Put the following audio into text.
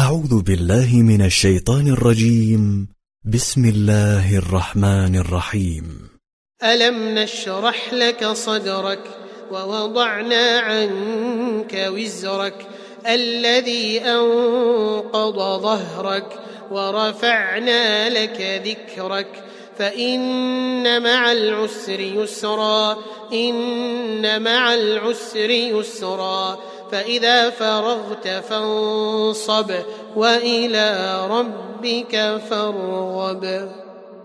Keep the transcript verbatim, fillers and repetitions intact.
أعوذ بالله من الشيطان الرجيم. بسم الله الرحمن الرحيم. ألم نشرح لك صدرك ووضعنا عنك وزرك الذي أنقض ظهرك ورفعنا لك ذكرك فإن مع العسر يسرا إن مع العسر يسرا فإذا فرغت فانصب وإلى ربك فارغب.